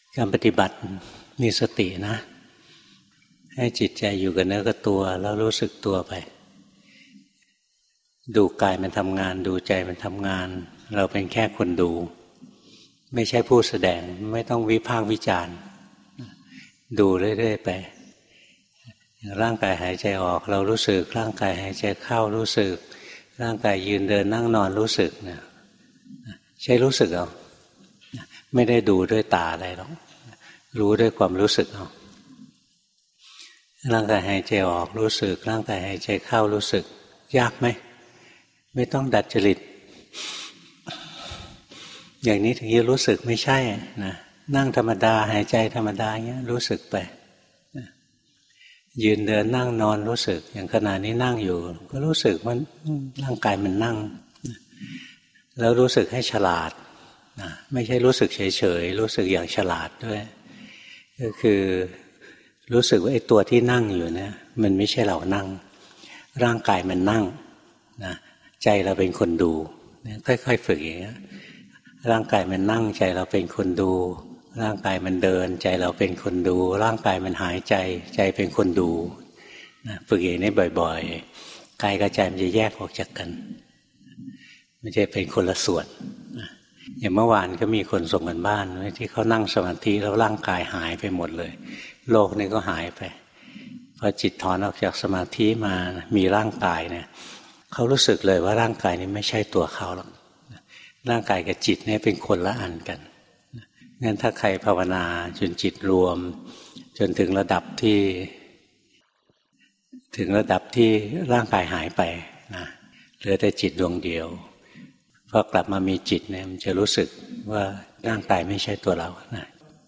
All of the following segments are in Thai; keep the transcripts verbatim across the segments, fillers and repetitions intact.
การปฏิบัติมีสตินะให้จิตใจอยู่กับเนื้อกับตัวแล้วรู้สึกตัวไปดูกายมันทำงานดูใจมันทำงานเราเป็นแค่คนดูไม่ใช่ผู้แสดงไม่ต้องวิพากษ์วิจารณ์ดูเรื่อยๆไปร่างกายหายใจออกเรารู้สึกร่างกายหายใจเข้ารู้สึกร่างกายยืนเดินนั่งนอนรู้สึกเนี่ยใช้รู้สึกเอาไม่ได้ดูด้วยตาอะไรหรอกรู้ด้วยความรู้สึกเอาร่างกายหายใจออกรู้สึกร่างกายหายใจเข้ารู้สึกยากไหมไม่ต้องดัดจริตอย่างนี้ถึงจะรู้สึกไม่ใช่นะนั่งธรรมดาหายใจธรรมดาเงี้ยรู้สึกไปยืนเดินนั่งนอนรู้สึกอย่างขณะนี้นั่งอยู่ก็รู้สึกว่าร่างกายมันนั่งแล้วรู้สึกให้ฉลาดนะไม่ใช่รู้สึกเฉยๆรู้สึกอย่างฉลาดด้วยก็คือรู้สึกว่าไอ้ตัวที่นั่งอยู่เนี่ยมันไม่ใช่เรานั่งร่างกายมันนั่งนะใจเราเป็นคนดูค่อยๆฝึกอย่างนี้ร่างกายมันนั่งใจเราเป็นคนดูร่างกายมันเดินใจเราเป็นคนดูร่างกายมันหายใจใจเป็นคนดูนะฝึกอย่างนี้บ่อยๆกายกับใจมันจะแยกออกจากกันไม่ใช่เป็นคนละส่วนนะอย่างเมื่อวานก็มีคนส่งกันบ้านที่เขานั่งสมาธิแล้วร่างกายหายไปหมดเลยโลกนี้ก็หายไปพอจิตถอนออกจากสมาธิมามีร่างกายเนี่ยเขารู้สึกเลยว่าร่างกายนี้ไม่ใช่ตัวเขาหรอกร่างกายกับจิตเนี่ยเป็นคนละอันกันงั้นถ้าใครภาวนาจนจิตรวมจนถึงระดับที่ถึงระดับที่ร่างกายหายไปนะเหลือแต่จิตดวงเดียวพอกลับมามีจิตเนี่ยมันจะรู้สึกว่าร่างกายไม่ใช่ตัวเรานะ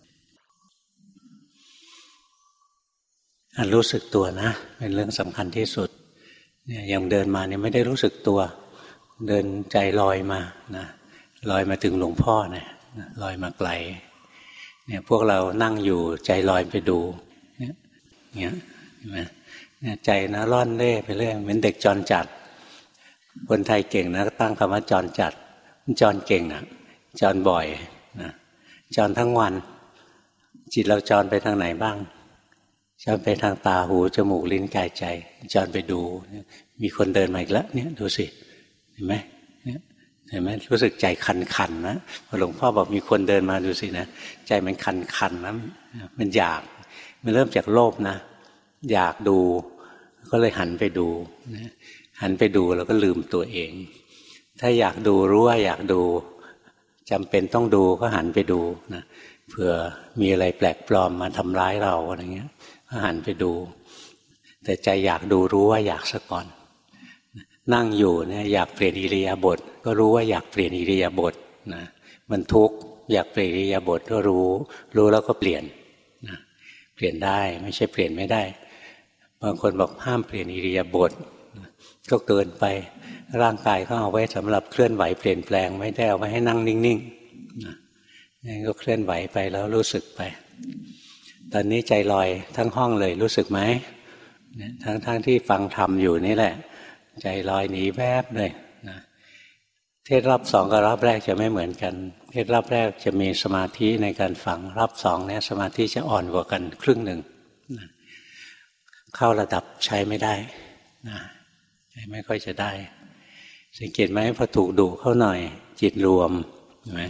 อันรู้สึกตัวนะเป็นเรื่องสำคัญที่สุดเนี่ยอย่างเดินมาเนี่ยไม่ได้รู้สึกตัวเดินใจลอยมานะลอยมาถึงหลวงพ่อเนี่ยลอยมาไกลเนี่ยพวกเรานั่งอยู่ใจลอยไปดูเนี่ยเนี่ยเห็นไหมเนี่ยใจนะร่อนเร่ไปเรื่อยเหมือนเด็กจรจัดคนไทยเก่งนะตั้งคำว่าจรจัดจรเก่งนะจรบ่อยนะจรทั้งวันจิตเราจรไปทางไหนบ้างจรไปทางตาหูจมูกลิ้นกายใจจรไปดูมีคนเดินมาอีกแล้วเนี่ยดูสิเห็นไหมเนี่ยเห็นไหมรู้สึกใจคันๆนะพอหลวงพ่อบอกมีคนเดินมาดูสินะใจมันคันๆนะมันอยากมันเริ่มจากโลภนะอยากดูก็เลยหันไปดูนะหันไปดูแล้วก็ลืมตัวเองถ้าอยากดูรู้ว่าอยากดูจำเป็นต้องดูก็หันไปดูนะเผื่อมีอะไรแปลกปลอมมาทำร้ายเราอะไรเงี้ยก็หันไปดูแต่ใจอยากดูรู้ว่าอยากซะก่อนนั่งอยู่เนี่ยอยากเปลี่ยนอิริยาบถก็รู้ว่าอยากเปลี่ยนอิริยาบถนะมันทุกข์อยากเปลี่ยนอิริยาบถก็รู้รู้แล้วก็เปลี่ยนนะเปลี่ยนได้ไม่ใช่เปลี่ยนไม่ได้บางคนบอกห้ามเปลี่ยนอิริยาบถก็เกินไปร่างกายเขาเอาไว้สำหรับเคลื่อนไหวเปลี่ยนแปลงไม่ได้เอาไว้ให้นั่งนิ่งๆนะนี่ก็เคลื่อนไหวไปแล้วรู้สึกไปตอนนี้ใจลอยทั้งห้องเลยรู้สึกไหมทั้งๆ ท, ที่ฟังธรรมอยู่นี่แหละใจลอยหนีแวบเลยนะเทศรอบสองกับรอบแรกจะไม่เหมือนกันเทศรอบแรกจะมีสมาธิในการฟังรอบสองเนี่ยสมาธิจะอ่อนกว่ากันครึ่งหนึ่งนะเข้าระดับใช้ไม่ได้นะใช้ไม่ค่อยจะได้สังเกตไหมพอถูกดุเข้าหน่อยจิตรวมเห็นไหม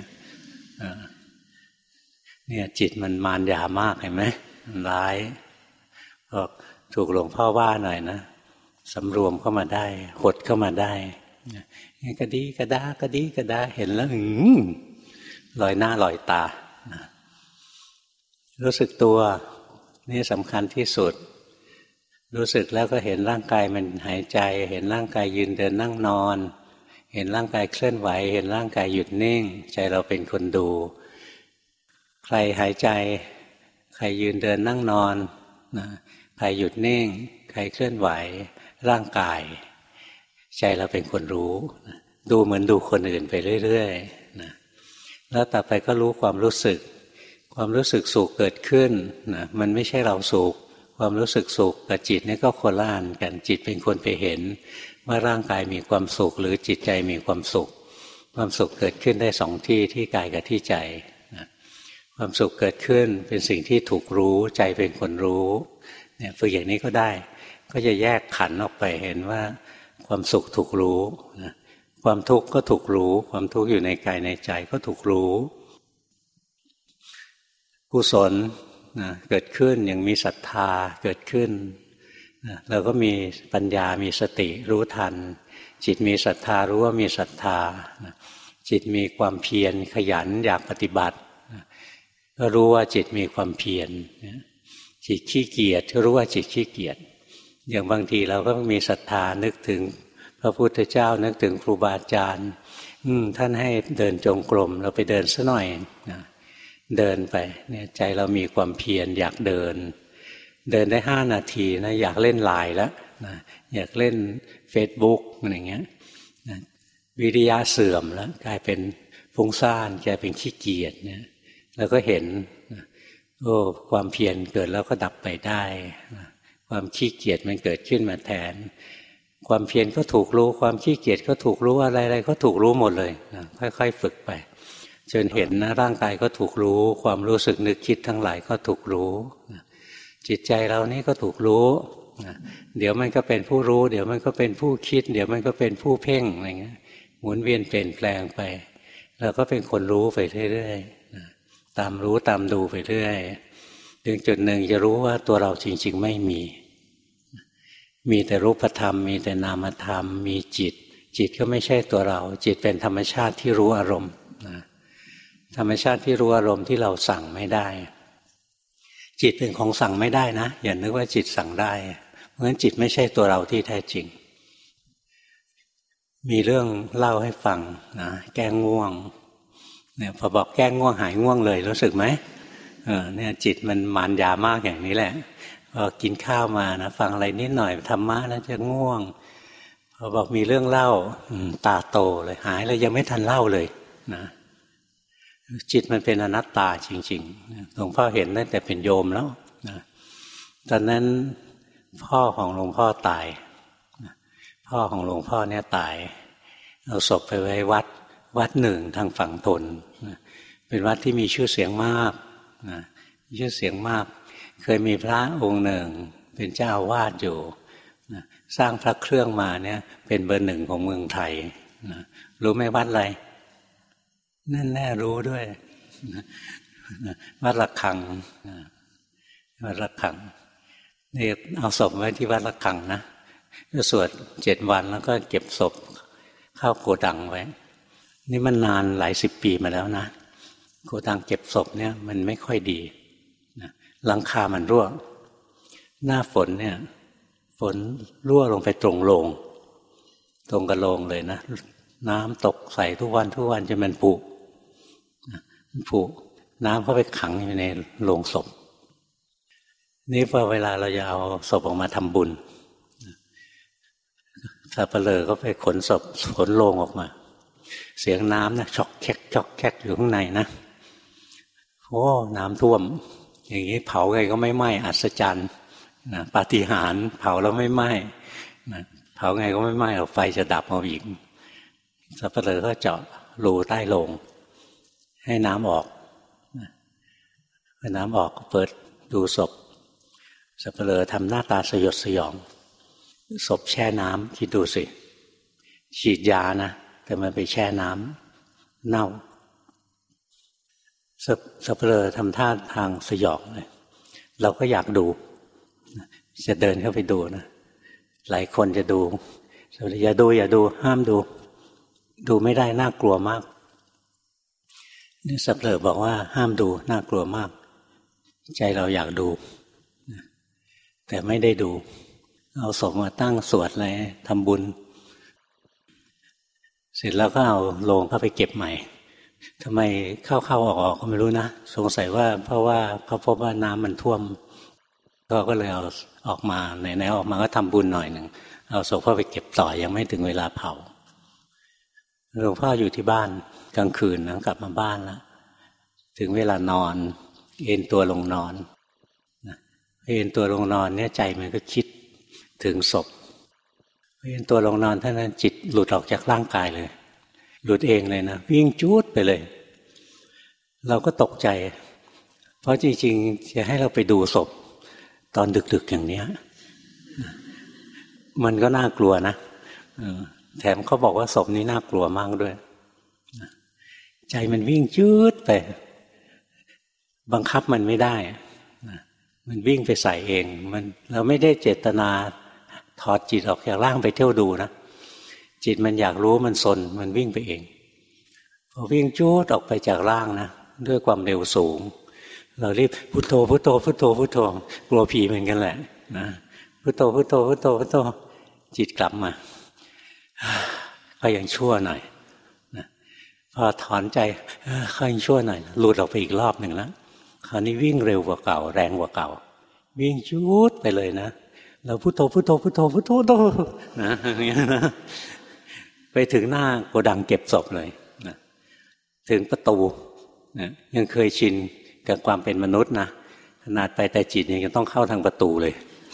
เนี่ยจิตมันมารยามากเห็นไหมมันร้ายพอถูกหลวงพ่อว่าหน่อยนะสำรวมเข้ามาได้หดเข้ามาได้กระดีกระดากระดีกระดาเห็นแล้วหืมลอยหน้าลอยตารู้สึกตัวนี่สำคัญที่สุดรู้สึกแล้วก็เห็นร่างกายมันหายใจเห็นร่างกายยืนเดินนั่งนอนเห็นร่างกายเคลื่อนไหวเห็นร่างกายหยุดนิ่งใจเราเป็นคนดูใครหายใจใครยืนเดินนั่งนอนนะใครหยุดนิ่งใครเคลื่อนไหวร่างกายใจเราเป็นคนรู้ดูเหมือนดูคนอื่นไปเรื่อยๆนะแล้วต่อไปก็รู้ความรู้สึกความรู้สึกสุขเกิดขึ้นนะมันไม่ใช่เราสุขความรู้สึกสุขกับจิตนี่ก็คนละอันกันจิตเป็นคนไปเห็นว่าร่างกายมีความสุขหรือจิตใจมีความสุขความสุขเกิดขึ้นได้สองที่ที่กายกับที่ใจนะคความสุขเกิดขึ้นเป็นสิ่งที่ถูกรู้ใจเป็นคนรู้เนี่ยฝึกอย่างนี้ก็ได้ก็จะแยกขันธ์ออกไปเห็นว่าความสุขถูกรู้นะความทุกข์ก็ถูกรู้ความทุกข์อยู่ในกายในใจก็ถูกรู้กุศลนะเกิดขึ้นอย่างมีศรัทธาเกิดขึ้นนะเราก็มีปัญญามีสติรู้ทันจิตมีศรัทธารู้ว่ามีศรัทธานะจิตมีความเพียรขยันอยากปฏิบัตินะก็รู้ว่าจิตมีความเพียรนะจิตขี้เกียจก็รู้ว่าจิตขี้เกียจอย่างบางทีเราก็มีศรัทธานึกถึงพระพุทธเจ้านึกถึงครูบาอาจารย์ท่านให้เดินจงกรมเราไปเดินซะหน่อยนะเดินไปเนี่ยใจเรามีความเพียรอยากเดินเดินได้ห้านาทีนะอยากเล่นไลน์แล้วนะอยากเล่นเฟซบุ๊กอะไรเงี้ยนะวิริยะเสื่อมแล้วกลายเป็นฟุ้งซ่านกลายเป็นขี้เกียจเนี่ยแล้วก็เห็นนะโอ้ความเพียรเกิดแล้วก็ดับไปได้นะความขี้เกียจมันเกิดขึ้นมาแทนความเพียรก็ถูกรู้ความขี้เกียจก็ถูกรู้อะไรๆก็ถูกรู้หมดเลยนะค่อยๆฝึกไปจนเห็นนะร่างกายก็ถูกรู้ความรู้สึกนึกคิดทั้งหลายก็ถูกรู้นะจิตใจเรานี่ก็ถูกรู้นะเดี๋ยวมันก็เป็นผู้รู้เดี๋ยวมันก็เป็นผู้คิดเดี๋ยวมันก็เป็นผู้เพ่งอะไรเงี้ยหมุนเวียนเปลี่ยนแปลงไปเราก็เป็นคนรู้ไปเรื่อยๆนะตามรู้ตามดูไปเรื่อยถึงจุดหนึ่งจะรู้ว่าตัวเราจริงๆไม่มีมีแต่รูปธรรมมีแต่นามธรรมมีจิตจิตก็ไม่ใช่ตัวเราจิตเป็นธรรมชาติที่รู้อารมณ์นะธรรมชาติที่รู้อารมณ์ที่เราสั่งไม่ได้จิตเป็นของสั่งไม่ได้นะอย่านึกว่าจิตสั่งได้เพราะฉะนั้นจิตไม่ใช่ตัวเราที่แท้จริงมีเรื่องเล่าให้ฟังนะแก้ง่วงเนี่ยพอบอกแก้ง่วงหายง่วงเลยรู้สึกไหมเออเนี่ยจิตมันมารยามากอย่างนี้แหละพอกินข้าวมานะฟังอะไรนิดหน่อยธรรมะนะจะง่วงพอบอกมีเรื่องเล่าตาโตเลยหายเลยยังไม่ทันเล่าเลยนะจิตมันเป็นอนัตตาจริงๆหลวงพ่อเห็นตั้งแต่เป็นโยมแล้วนะตอนนั้นพ่อของหลวงพ่อตายพ่อของหลวงพ่อเนี่ยตายเอาศพไปไว้วัดวัดหนึ่งทางฝั่งทนเป็นวัดที่มีชื่อเสียงมากนะชื่อเสียงมากเคยมีพระองค์หนึ่งเป็นเจ้าอาวาสอยู่นะสร้างพระเครื่องมาเนี่ยเป็นเบอร์หนึ่งของเมืองไทยนะรู้ไหมวัดอะไรนั่นแน่รู้ด้วยนะวัดระฆังนะวัดระฆังนี่เอาศพไว้ที่วัดระฆังนะก็สวดเจ็ดวันแล้วก็เก็บศพเข้าโกดังไว้นี่มันนานหลายสิบปีมาแล้วนะโกดังเก็บศพเนี่ยมันไม่ค่อยดีนะหลังคามันรั่วหน้าฝนเนี่ยฝนรั่วลงไปตรงโลงตรงกระโลงเลยนะน้ำตกใส่ทุกวันทุกวันจนมันผุมันผุน้ำเข้าไปขังอยู่ในโลงศพนี่พอเวลาเราจะเอาศพออกมาทำบุญสับเปลือก็ไปขนศพขนโลงออกมาเสียงน้ำนะช็อกแคกช็อกแคกอยู่ข้างในนะโอ้น้ำท่วมอย่างนี้เผาไงก็ไม่ไหม้อัศจรรย์นะปาฏิหาริย์เผาแล้วไม่ไหม้นะเผาไงก็ไม่ไหม้เอาไฟจะดับเอาอีกสับเปลือก็เจาะรูใต้โลงให้น้ำออกพอน้ำออกเปิดดูศพสับเปลือทำหน้าตาสยดสยองศพแช่น้ำคิดดูสิฉีดยานะแต่มันไปแช่น้ำเน่าสับเปลือทำท่าทางสยองเลยเราก็อยากดูจะเดินเข้าไปดูนะหลายคนจะดูอย่าดูอย่าดูห้ามดูดูไม่ได้น่ากลัวมากนี่สับเปลือบอกว่าห้ามดูน่ากลัวมากใจเราอยากดูแต่ไม่ได้ดูเอาศพมาตั้งสวดอะไรทำบุญเสร็จแล้วก็เอาโลงเข้าไปเก็บใหม่ทำไมเข้าๆออกๆก็ไม่รู้นะสงสัยว่าเพราะว่าเขาพบว่าน้ำมันท่วมเขาก็เลยเอาออกมาไหนๆออกมาก็ทำบุญหน่อยหนึ่งเอาศพเข้าไปเก็บต่อยังไม่ถึงเวลาเผาหลวงพ่ออยู่ที่บ้านกลางคืนนะกลับมาบ้านแล้วถึงเวลานอนเอนตัวลงนอนเอนตัวลงนอนเนี่ยใจมันก็คิดถึงศพเอนตัวลงนอนเท่านั้นจิตหลุดออกจากร่างกายเลยหลุดเองเลยนะวิ่งจู๊ดไปเลยเราก็ตกใจเพราะจริงๆจะให้เราไปดูศพตอนดึกๆอย่างนี้มันก็น่ากลัวนะแถมเขาบอกว่าศพนี้น่ากลัวมากด้วยใจมันวิ่งจืดไปบังคับมันไม่ได้มันวิ่งไปใส่เองมันเราไม่ได้เจตนาถอดจิตออกจากร่างไปเที่ยวดูนะจิตมันอยากรู้มันซนมันวิ่งไปเองพอวิ่งจูดออกไปจากร่างนะด้วยความเร็วสูงเรารีบพุทโธพุทโธพุทโธพุทโธกลัวผีเหมือนกันแหละนะพุทโธพุทโธพุทโธพุทโธจิตกลับมาก็ยังชั่วหน่อยนะพอถอนใจก็ยังชั่วหน่อยหลุดออกไปอีกรอบหนึ่งแล้วคราวนี้วิ่งเร็วกว่าเก่าแรงกว่าเก่าวิ่งจูดไปเลยนะเราพุทโธพุทโธพุทโธพุทโธโธนะอย่างนี้นะไปถึงหน้าโกดังเก็บศพเลยนะถึงประตูนะยังเคยชินกับความเป็นมนุษย์นะขนาดไปแต่จิตยังต้องเข้าทางประตูเลย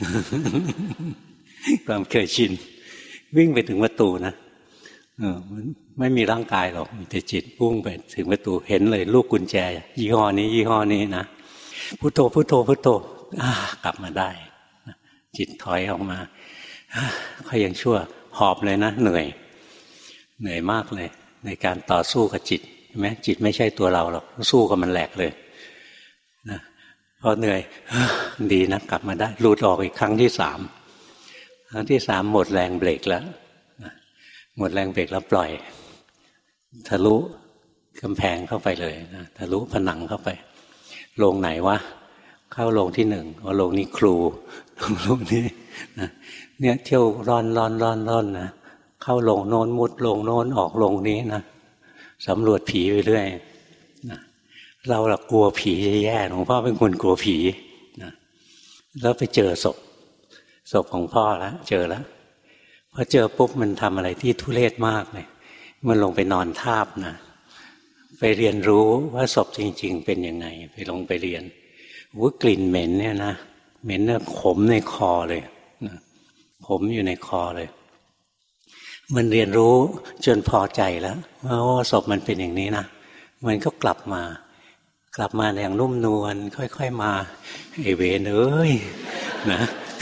ความเคยชินวิ่งไปถึงประตูนะเออไม่มีร่างกายหรอกมีแต่จิตพุ่งไปถึงประตูเห็นเลยลูกกุญแจยี่ห้อนี้ยี่ห้อนี้นะพุทโธพุทโธพุทโธกลับมาได้จิตถอยออกมาเขายังชั่วหอบเลยนะเหนื่อยเหนื่อยมากเลยในการต่อสู้กับจิตใช่ไหมจิตไม่ใช่ตัวเราหรอกสู้กับมันแหลกเลยนะพอเหนื่อยดีนะกลับมาได้หลุดออกอีกครั้งที่สามครั้งที่สามหมดแรงเบรกแล้วหมดแรงเบรกแล้วปล่อยทะลุกำแพงเข้าไปเลยนะทะลุผนังเข้าไปโรงไหนวะเข้าโรงที่หนึ่งว่าโรงนี้ครูโรงนี้นะเนี่ยเที่ยวร่อนร่อนร่อนร่อนนะเข้าโรงโน้นมุดโรงโน้นออกโรงนี้นะสำรวจผีไปเรื่อยนะเราละกลัวผีแย่ๆหลวงพ่อเป็นคนกลัวผีนะแล้วไปเจอศพศพของพ่อแล้วเจอแล้วพอเจอปุ๊บมันทำอะไรที่ทุเรศมากเลยมันลงไปนอนทาบนะไปเรียนรู้ว่าศพจริงๆเป็นยังไงไปลงไปเรียนว่ากลิ่นเหม็นเนี่ยนะเหม็นเนี่ยขมในคอเลยนะขมอยู่ในคอเลยมันเรียนรู้จนพอใจแล้วว่าศพมันเป็นอย่างนี้นะมันก็กลับมากลับมาอย่างนุ่มนวลค่อยๆมาไอ้เวรเอ้ยนะ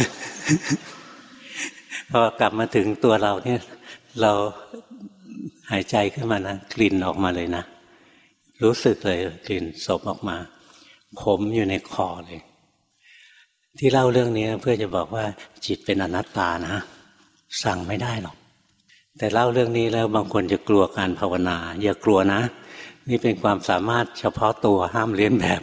พอกลับมาถึงตัวเราเนี่ยเราหายใจขึ้นมานะกลิ่นออกมาเลยนะรู้สึกเลยกลิ่นศพออกมาขมอยู่ในคอเลยที่เล่าเรื่องนี้เพื่อจะบอกว่าจิตเป็นอนัตตานะสั่งไม่ได้หรอกแต่เล่าเรื่องนี้แล้วบางคนจะกลัวการภาวนาอย่ากลัวนะนี่เป็นความสามารถเฉพาะตัวห้ามเลียนแบบ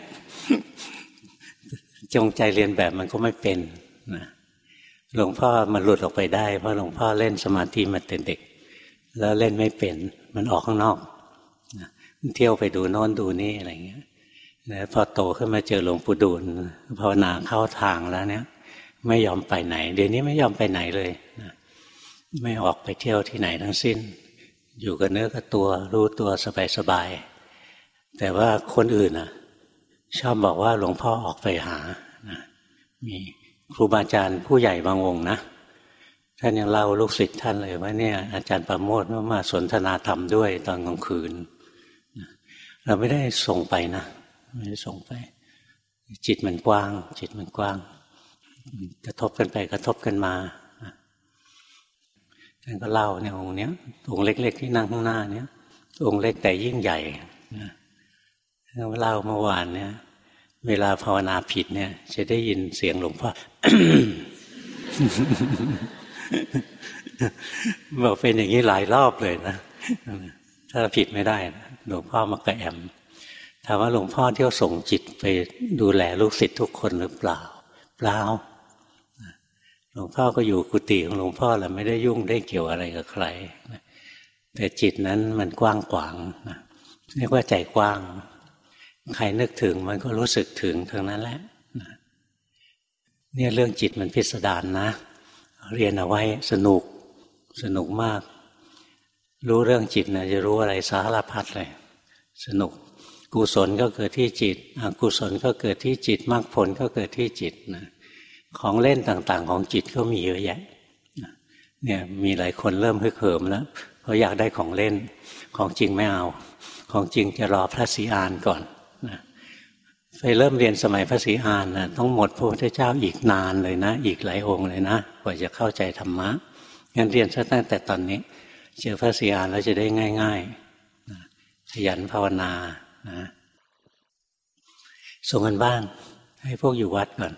จงใจเรียนแบบมันก็ไม่เป็นนะหลวงพ่อมันหลุดออกไปได้เพราะหลวงพ่อเล่นสมาธิมาแต่เด็กแล้วเล่นไม่เป็นมันออกข้างนอกนะเที่ยวไปดูโน่นดูนี่อะไรเงี้ยแล้วพอโตขึ้นมาเจอหลวงปู่ดูลภาวนาเข้าทางแล้วเนี่ยไม่ยอมไปไหนเดี๋ยวนี้ไม่ยอมไปไหนเลยนะไม่ออกไปเที่ยวที่ไหนทั้งสิ้นอยู่กับเนื้อกับตัวรู้ตัวสบายๆแต่ว่าคนอื่นน่ะชอบบอกว่าหลวงพ่อออกไปหานะมีครูบาอาจารย์ผู้ใหญ่บางองค์นะท่านยังเล่าลูกศิษย์ท่านเลยว่าเนี่ยอาจารย์ประโมทน์มาสนทนาธรรมด้วยตอนกลางคืนเราไม่ได้ส่งไปนะไม่ได้ส่งไปจิตมันกว้างจิตมันกว้างกระทบกันไปกระทบกันมาท่านก็เล่าเนี่ยองค์เนี้ยองค์เล็กๆที่นั่งข้างหน้าเนี้ยองค์เล็กแต่ยิ่งใหญ่ท่านเล่าเมื่อวานเนี่ยเวลาภาวนาผิดเนี่ยจะได้ยินเสียงหลวงพ่อ บอกเป็นอย่างนี้หลายรอบเลยนะถ้าผิดไม่ได้หลวงพ่อมากระแอมถามว่าหลวงพ่อเที่ยวส่งจิตไปดูแลลูกศิษย์ทุกคนหรือเปล่าเปล่าหลวงพ่อก็อยู่กุฏิของหลวงพ่อแหละไม่ได้ยุ่งได้เกี่ยวอะไรกับใครแต่จิตนั้นมันกว้างขวางเรียกว่าใจกว้างใครนึกถึงมันก็รู้สึกถึงทั้งนั้นแหละเนี่ยเรื่องจิตมันพิสดารนะเรียนเอาไว้สนุกสนุกมากรู้เรื่องจิตนะจะรู้อะไรสารพัดเลยสนุกกุศลก็เกิดที่จิตอกุศลก็เกิดที่จิตมรรคผลก็เกิดที่จิตนะของเล่นต่างๆของจิตก็มีเยอะแยะเนี่ยมีหลายคนเริ่มฮึกเหิมแล้วเพราะอยากได้ของเล่นของจริงไม่เอาของจริงจะรอพระศรีอานก่อนนะไปเริ่มเรียนสมัยพระศรีอานนะต้องหมดพระพุทธเจ้าอีกนานเลยนะอีกหลายองค์เลยนะกว่าจะเข้าใจธรรมะงั้นเรียนซะตั้งแต่ตอนนี้เจอพระศรีอานแล้วจะได้ง่ายๆขยันภาวนานะส่งกันบ้านให้พวกอยู่วัดก่อน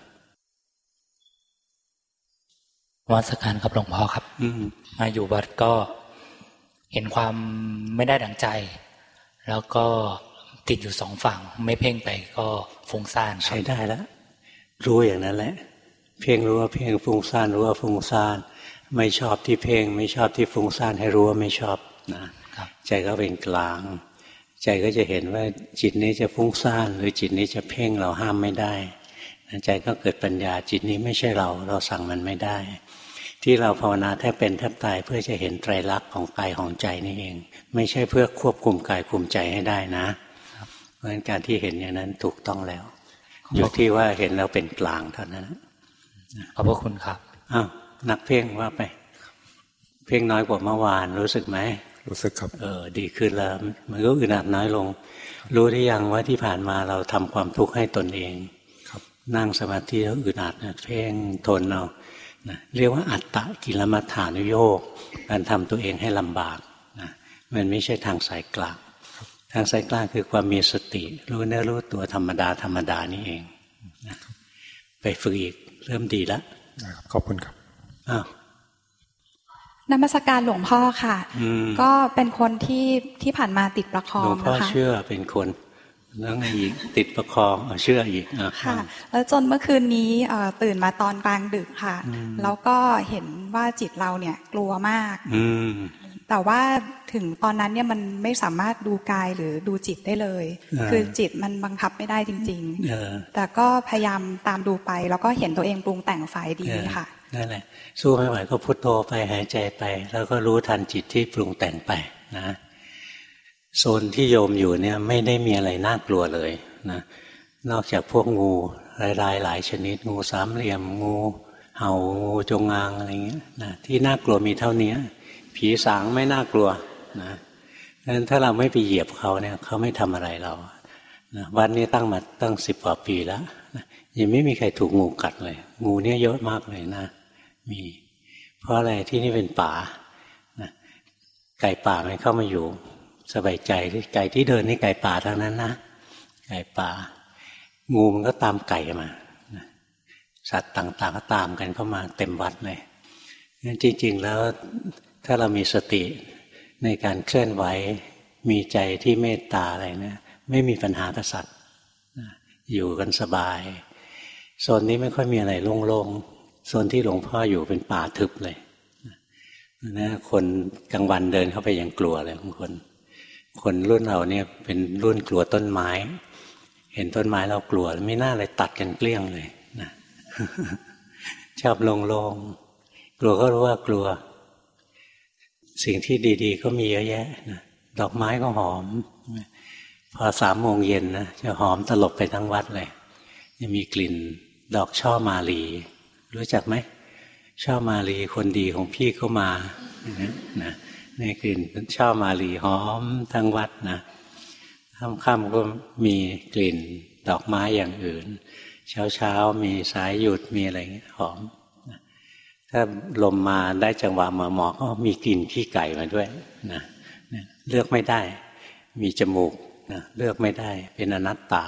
วัดสักการครับหลวงพ่อครับมาอยู่วัดก็เห็นความไม่ได้ดังใจแล้วก็ติดอยู่สองฝั่งไม่เพ่งไปก็ฟุ้งซ่านใช้ได้แล้วรู้อย่างนั้นแหละเพ่งรู้ว่าเพ่งฟุ้งซ่านรู้ว่าฟุ้งซ่านไม่ชอบที่เพ่งไม่ชอบที่ฟุ้งซ่านให้รู้ว่าไม่ชอบนะใจก็เป็นกลางใจก็จะเห็นว่าจิตนี้จะฟุ้งซ่านหรือจิตนี้จะเพ่งเราห้ามไม่ได้ใจก็เกิดปัญญาจิตนี้ไม่ใช่เราเราสั่งมันไม่ได้ที่เราภาวนาแทบเป็นแทบตายเพื่อจะเห็นไตรลักษณ์ของกายของใจนี่เองไม่ใช่เพื่อควบคุมกายคุมใจให้ได้นะเพราะฉะนั้นการที่เห็นอย่างนั้นถูกต้องแล้วอยู่ที่ว่าเห็นเราเป็นกลางเท่านั้นขอบพระคุณครับอ้าวนักเพ่งว่าไปเพ่งน้อยกว่าเมื่อวานรู้สึกไหมรู้สึกครับเออดีขึ้นแล้วมันก็อึดอัดน้อยลงรู้ได้ยังว่าที่ผ่านมาเราทำความทุกข์ให้ตนเองครับนั่งสมาธิแล้วอึดอัดเพ่งทนเอานะเรียกว่าอัตตกิลมัฏฐานุโยคการทำตัวเองให้ลำบากนะมันไม่ใช่ทางสายกลางทางสายกลางคือความมีสติรู้เนื้อรู้ตัวธรรมดาธรรมดานี่เองนะไปฝึกอีกเริ่มดีแล้วขอบคุณครับอ้าวนมัสการหลวงพ่อค่ะก็เป็นคนที่ที่ผ่านมาติดประคองนะคะหลวงพ่อเชื่อเป็นคนแล้วไงอีกติดประคองเชื่ออีกค่ะแล้วจนเมื่อคืนนี้ตื่นมาตอนกลางดึกค่ะแล้วก็เห็นว่าจิตเราเนี่ยกลัวมากแต่ว่าถึงตอนนั้นเนี่ยมันไม่สามารถดูกายหรือดูจิตได้เลยคือจิตมันบังคับไม่ได้จริงๆแต่ก็พยายามตามดูไปแล้วก็เห็นตัวเองปรุงแต่งฝ่ายดีค่ะนั่นแหละสู้ไม่ไหวก็พุทโธไปหายใจไปแล้วก็รู้ทันจิตที่ปรุงแต่งไปนะโซนที่โยมอยู่เนี่ยไม่ได้มีอะไรน่ากลัวเลยนะนอกจากพวกงูรายๆหลายชนิดงูสามเหลี่ยมงูเห่างูจงอางอะไรเงี้ยนะที่น่ากลัวมีเท่านี้ผีสางไม่น่ากลัวนะเพราะฉะนั้นถ้าเราไม่ไปเหยียบเขาเนี่ยเขาไม่ทำอะไรเรานะวัดนี้ตั้งมาตั้งสิบกว่าปีแล้วนะยังไม่มีใครถูกงูกัดเลยงูเนี่ยเยอะมากเลยนะมีเพราะอะไรที่นี่เป็นป่านะไก่ป่ามันเข้ามาอยู่สบายใจที่ไก่ที่เดินนี่ไก่ป่าทั้งนั้นนะไก่ป่างูมันก็ตามไก่มาสัตว์ต่างๆก็ตามกันเข้ามาเต็มวัดเลยงั้นจริงๆแล้วถ้าเรามีสติในการเคลื่อนไหวมีใจที่เมตตาอะไรเนี่ยไม่มีปัญหากับสัตว์อยู่กันสบายโซนนี้ไม่ค่อยมีอะไรโล่งๆโซนที่หลวงพ่ออยู่เป็นป่าทึบเลยนะคนกลางวันเดินเข้าไปยังกลัวเลยบางคนคนรุ่นเราเนี่ยเป็นรุ่นกลัวต้นไม้เห็นต้นไม้เรากลัวไม่น่าเลยตัดกันเกลี้ยงเลยนะชอบโล่งๆกลัวก็รู้ว่ากลัวสิ่งที่ดีๆก็มีเยอะแยะนะดอกไม้ก็หอมพอสามโมงเย็นนะจะหอมตลบไปทั้งวัดเลยจะมีกลิ่นดอกช่อมาลีรู้จักไหมช่อมาลีคนดีของพี่ก็มานะนี่กลิ่นช่อมาลีหอมทั้งวัดนะค่ำๆก็มีกลิ่นดอกไม้อย่างอื่นเช้าๆมีสายหยุดมีอะไรเงี้ยหอมถ้าลมมาได้จังหวะเหมาะๆก็มีกลิ่นขี้ไก่มาด้วยนะเลือกไม่ได้มีจมูกนะเลือกไม่ได้เป็นอนัตตา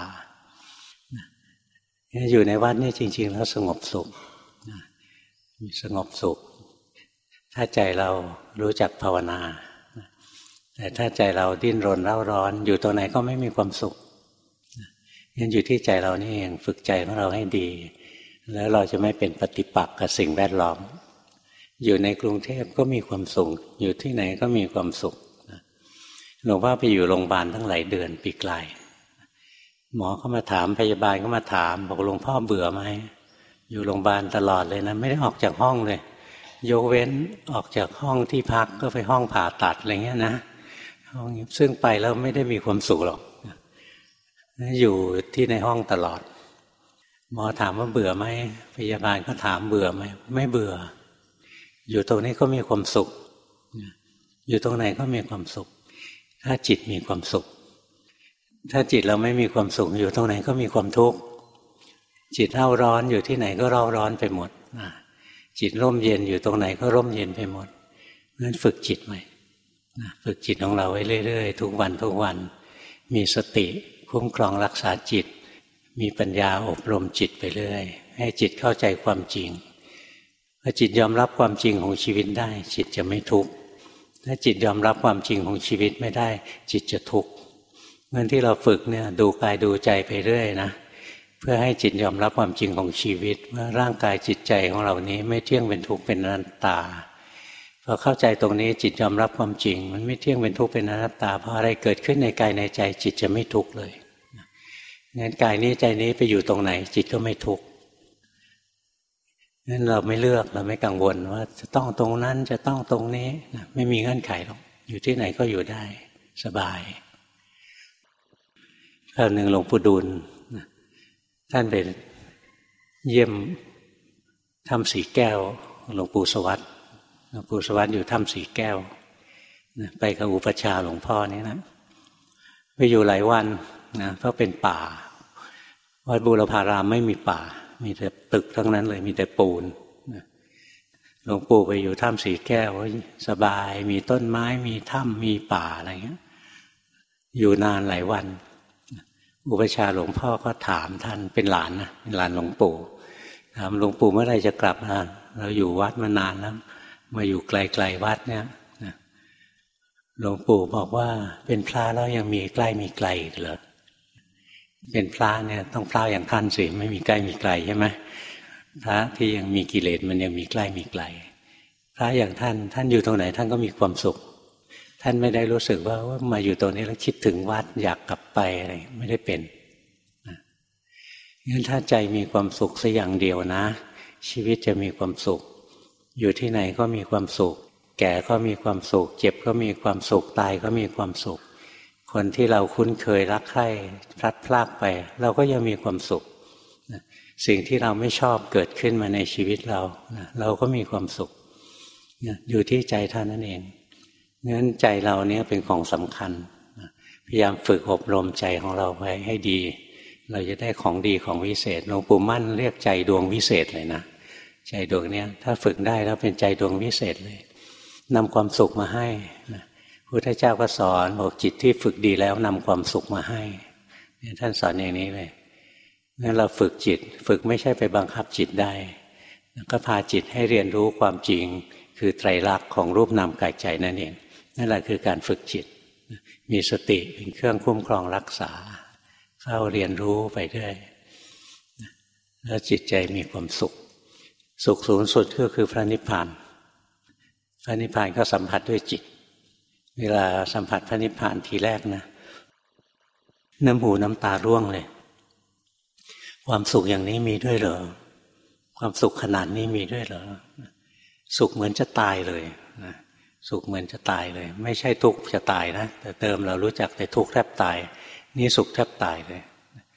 อยู่ในวัดนี่จริงๆแล้วสงบสุขมีสงบสุขถ้าใจเรารู้จักภาวนาแต่ถ้าใจเราดิ้นรนเร่าร้อนอยู่ตรงไหนก็ไม่มีความสุขงั้นอยู่ที่ใจเรานี่เองฝึกใจของเราให้ดีแล้วเราจะไม่เป็นปฏิปักษ์กับสิ่งแวดล้อมอยู่ในกรุงเทพก็มีความสุขอยู่ที่ไหนก็มีความสุขหลวงพ่อไปอยู่โรงพยาบาลตั้งหลายเดือนปีกลายหมอเข้ามาถามพยาบาลก็มาถามบอกหลวงพ่อเบื่อไหมอยู่โรงพยาบาลตลอดเลยนะไม่ได้ออกจากห้องเลยยกเว้นออกจากห้องที่พักก็ไปห้องผ่าตัดอะไรเงี้ยนะห้องซึ่งไปแล้วไม่ได้มีความสุขหรอกอยู่ที่ในห้องตลอดหมอถามว่าเบื่อไหมพยาบาลก็ถามเบื่อไหมไม่เบื่ออยู่ตรงนี้ก็มีความสุขอยู่ตรงไหนก็มีความสุขถ้าจิตมีความสุขถ้าจิตเราไม่มีความสุขอยู่ตรงไหนก็มีความทุกข์จิตเร่าร้อนอยู่ที่ไหนก็เร่าร้อนไปหมดจิตร่มเย็นอยู่ตรงไหนก็ร่มเย็นไปหมดงั้นฝึกจิตใหม่ฝึกจิตของเราไว้เรื่อยๆทุกวันทุกวันมีสติคุ้มครองรักษาจิตมีปัญญาอบรมจิตไปเรื่อยให้จิตเข้าใจความจริงพอจิตยอมรับความจริงของชีวิตได้จิตจะไม่ทุกข์ถ้าจิตยอมรับความจริงของชีวิตไม่ได้จิตจะทุกข์เมื่อที่เราฝึกเนี่ยดูกายดูใจไปเรื่อยนะเพื่อให้จิตยอมรับความจริงของชีวิตว่าร่างกายจิตใจของเรานี้ไม่เที่ยงเป็นทุกข์เป็นอนัตตาพอเข้าใจตรงนี้จิตยอมรับความจริงมันไม่เที่ยงเป็นทุกข์เป็นอนัตตาเพราะอะไรเกิดขึ้นในกายในใจจิตจะไม่ทุกข์เลยงั้นกายนี้ใจนี้ไปอยู่ตรงไหนจิตก็ไม่ทุกข์งั้นเราไม่เลือกเราไม่กังวลว่าจะต้องตรงนั้นจะต้องตรงนี้ไม่มีเงื่อนไขหรอกอยู่ที่ไหนก็อยู่ได้สบายคราวหนึ่งหลวงปู่ดูลท่านไปเยี่ยมถ้ำสีแก้วหลวงปู่สวัสดิ์หลวงปู่สวัสดิ์อยู่ถ้ำสีแก้วไปกับอุปัชฌาย์หลวงพ่อนี่นะไปอยู่หลายวันนะเพราะเป็นป่าวัดบูรพารามไม่มีป่ามีแต่ตึกทั้งนั้นเลยมีแต่ปูนหลวงปู่ไปอยู่ถ้ำสีแก้วสบายมีต้นไม้มีถ้ำมีป่าอะไรเงี้ยอยู่นานหลายวันอุปัชฌาย์หลวงพ่อก็ถามท่านเป็นหลานนะเป็นหลานหลวงปู่ถามหลวงปู่เมื่อไรจะกลับมาเราอยู่วัดมานานแล้วมาอยู่ไกลๆวัดเนี่ยหลวงปู่บอกว่าเป็นพระแล้วยังมีใกล้มีไกลอีกเหรอเป็นพระเนี่ยต้องพระอย่างท่านสิไม่มีใกล้มีไกลใช่ไหมพระที่ยังมีกิเลสมันยังมีใกล้มีไกลพระอย่างท่านท่านอยู่ตรงไหนท่านก็มีความสุขท่านไม่ได้รู้สึกว่าว่ามาอยู่ตรงนี้แล้วคิดถึงวัดอยากกลับไปอะไรไม่ได้เป็นงั้นถ้าใจมีความสุขสักอย่างเดียวนะชีวิตจะมีความสุขอยู่ที่ไหนก็มีความสุขแก่ก็มีความสุขเจ็บก็มีความสุขตายก็มีความสุขคนที่เราคุ้นเคยรักใคร่พลัดพรากไปเราก็ยังมีความสุขสิ่งที่เราไม่ชอบเกิดขึ้นมาในชีวิตเราเราก็มีความสุขอยู่ที่ใจเท่านั้นเองงั้นใจเราเนี่ยเป็นของสำคัญพยายามฝึกอบรมใจของเราไว้ให้ดีเราจะได้ของดีของวิเศษหลวงปู่มั่นเรียกใจดวงวิเศษเลยนะใจดวงเนี้ยถ้าฝึกได้แล้วเป็นใจดวงวิเศษเลยนำความสุขมาให้พุทธเจ้าก็สอนบอกจิตที่ฝึกดีแล้วนำความสุขมาให้ท่านสอนอย่างนี้เลยงั้นเราฝึกจิตฝึกไม่ใช่ไปบังคับจิตได้ก็พาจิตให้เรียนรู้ความจริงคือไตรลักษณ์ของรูปนามกายใจนั่นเองนั่นแหละคือการฝึกจิตมีสติเป็นเครื่องคุ้มครองรักษาเข้าเรียนรู้ไปเรื่อยแล้วจิตใจมีความสุขสุขสูงสุดก็คือพระนิพพานพระนิพพานก็สัมผัสด้วยจิตเวลาสัมผัสพระนิพพานทีแรกนะน้ำหูน้ำตาร่วงเลยความสุขอย่างนี้มีด้วยเหรอความสุขขนาดนี้มีด้วยเหรอสุขเหมือนจะตายเลยนะสุขเหมือนจะตายเลยไม่ใช่ทุกข์จะตายนะแต่เติมเรารู้จักแต่ทุกข์แทบตายนี่สุขแทบตายเลย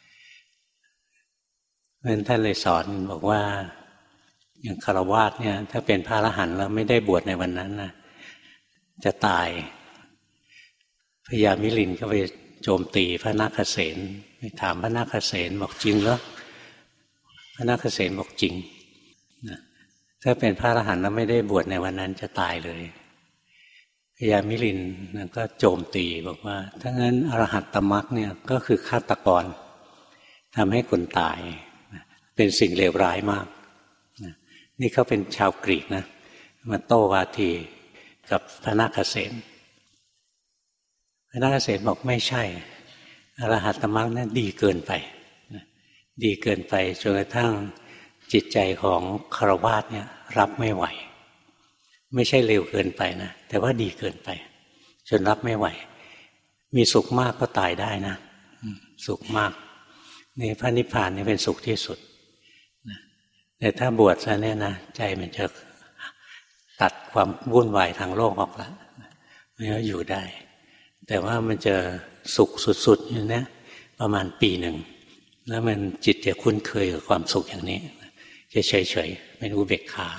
เพราะฉะนั้นท่านเลยสอนบอกว่าอย่างฆราวาสเนี่ยถ้าเป็นพระอรหันต์แล้วไม่ได้บวชในวันนั้นนะจะตายพญามิลินก็ไปโจมตีพระนาคเษนไปถามพระนาคเษนบอกจริงเหรอพระนาคเษนบอกจริงนะถ้าเป็นพระอรหันต์แล้วไม่ได้บวชในวันนั้นจะตายเลยพญามิลินก็โจมตีบอกว่าถ้างั้นอรหัตตมรรคเนี่ยก็คือฆาตกรทำให้คนตายเป็นสิ่งเลวร้ายมากนี่เขาเป็นชาวกรีกนะมาโต้วาทีกับพระนาคเษนพระนาคเษนบอกไม่ใช่อรหัตตมรรคนั้นดีเกินไปดีเกินไปจนกระทั่งจิตใจของฆราวาสเนี่ยรับไม่ไหวไม่ใช่เร็วเกินไปนะแต่ว่าดีเกินไปจนรับไม่ไหวมีสุขมากก็ตายได้นะสุขมากนี่พระนิพพานนี่เป็นสุขที่สุดแต่ถ้าบวชซะเนี่ยนะใจมันจะตัดความวุ่นวายทางโลกออกแล้วมันก็อยู่ได้แต่ว่ามันจะสุขสุดๆอยู่นะประมาณปีหนึ่งแล้วมันจิตจะคุ้นเคยกับความสุขอย่างนี้จะเฉยๆเป็นอุเบกขา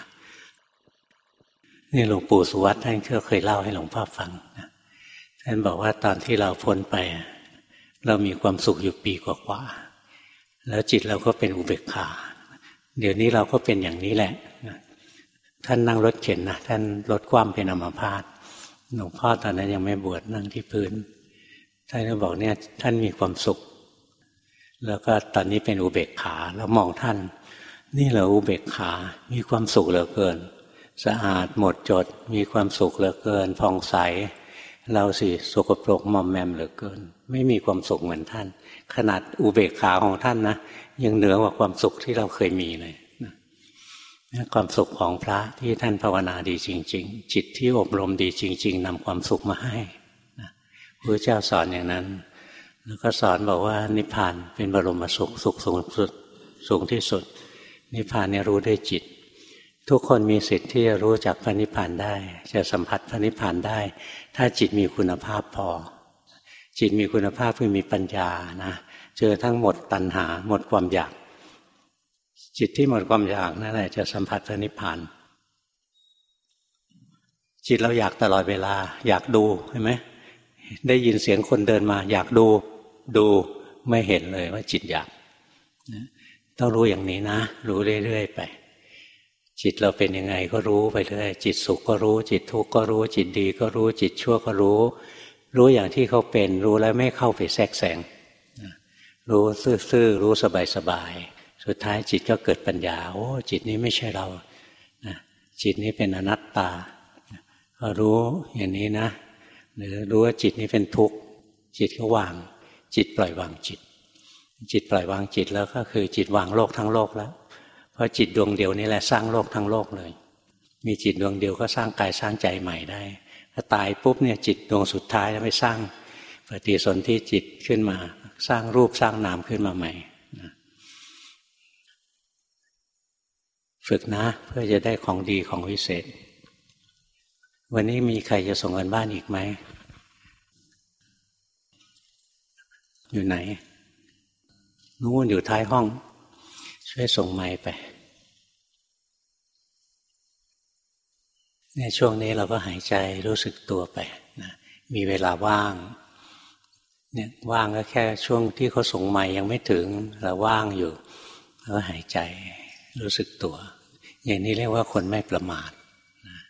นี่หลวงปู่สุวัตท่านก็เคยเล่าให้หลวงพ่อฟังนะท่านบอกว่าตอนที่เราพ้นไปเรามีความสุขอยู่ปีกว่าๆแล้วจิตเราก็เป็นอุเบกขาเดี๋ยวนี้เราก็เป็นอย่างนี้แหละท่านนั่งรถเข็นนะท่านรถคว่ำเป็นอัมพาตหลวงพ่อตอนนั้นยังไม่บวชนั่งที่พื้นท่านก็บอกเนี่ยท่านมีความสุขแล้วก็ตอนนี้เป็นอุเบกขาแล้วมองท่านนี่เหรออุเบกขามีความสุขเหลือเกินสะอาดหมดจดมีความสุขเหลือเกินผ่องใสเราสิสกปรกมอมแมมเหลือเกินไม่มีความสุขเหมือนท่านขนาดอุเบกขาของท่านนะยังเหนือกว่าความสุขที่เราเคยมีเลยนะความสุขของพระที่ท่านภาวนาดีจริงๆจิตที่อบรมดีจริงๆนำความสุขมาให้นะพระเจ้าสอนอย่างนั้นแล้วก็สอนบอกว่านิพพานเป็นบรมสุขสุขสูงสุดสูงที่สุดนิพพานเนี่ยรู้ด้วยจิตทุกคนมีสิทธิ์ที่จะรู้จักพระนิพพานได้จะสัมผัสพระนิพพานได้ถ้าจิตมีคุณภาพพอจิตมีคุณภาพคือมีปัญญานะเจอทั้งหมดตัณหาหมดความอยากจิตที่หมดความอยากนั่นแหละจะสัมผัสพระนิพพานจิตเราอยากตลอดเวลาอยากดูใช่ไหมได้ยินเสียงคนเดินมาอยากดูดูไม่เห็นเลยว่าจิตอยากต้องรู้อย่างนี้นะรู้เรื่อยๆไปจิตเราเป็นยังไงก็รู้ไปเรื่อยจิตสุขก็รู้จิตทุกข์ก็รู้จิตดีก็รู้จิตชั่วก็รู้รู้อย่างที่เขาเป็นรู้แล้วไม่เข้าไปแทรกแซงรู้ซื่อๆรู้สบายๆสุดท้ายจิตก็เกิดปัญญาโอ้จิตนี้ไม่ใช่เราจิตนี้เป็นอนัตตาก็รู้อย่างนี้นะหรือรู้ว่าจิตนี้เป็นทุกข์จิตก็วางจิตปล่อยวางจิตจิตปล่อยวางจิตแล้วก็คือจิตวางโลกทั้งโลกแล้วเพราะจิตดวงเดียวนี่แหละสร้างโลกทั้งโลกเลยมีจิตดวงเดียวก็สร้างกายสร้างใจใหม่ได้ถ้าตายปุ๊บเนี่ยจิตดวงสุดท้ายแล้วไปสร้างปฏิสนธิจิตขึ้นมาสร้างรูปสร้างนามขึ้นมาใหม่ฝึกนะเพื่อจะได้ของดีของวิเศษวันนี้มีใครจะส่งกันบ้านอีกไหมอยู่ไหนนู้นอยู่ท้ายห้องช่วยส่งไมค์ไปในช่วงนี้เราก็หายใจรู้สึกตัวไปนะมีเวลาว่างเนี่ยว่างก็แค่ช่วงที่เขาส่งไมค์ยังไม่ถึงเราว่างอยู่แล้วก็หายใจรู้สึกตัวอย่างนี้เรียกว่าคนไม่ประมาทนะ